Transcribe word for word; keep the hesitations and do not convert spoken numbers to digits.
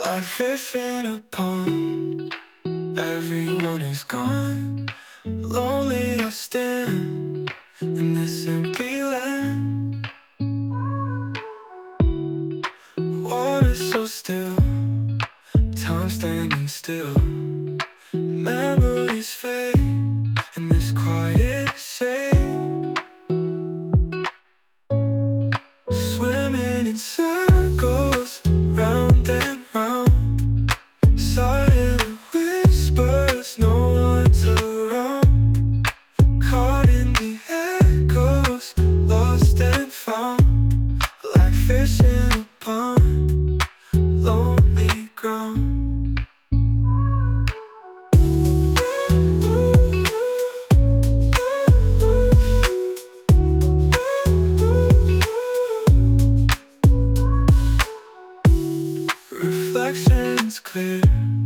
Like fish in a pond, everyone is gone. Lonely I stand in this empty land. Water so still, time standing still. Memories fade in this quiet shade. Swimming in circles, round and round. Silent whispers, no one's around. Caught in the echoes, lost and found. Like fish in a pond, lonely ground. Reflections clear,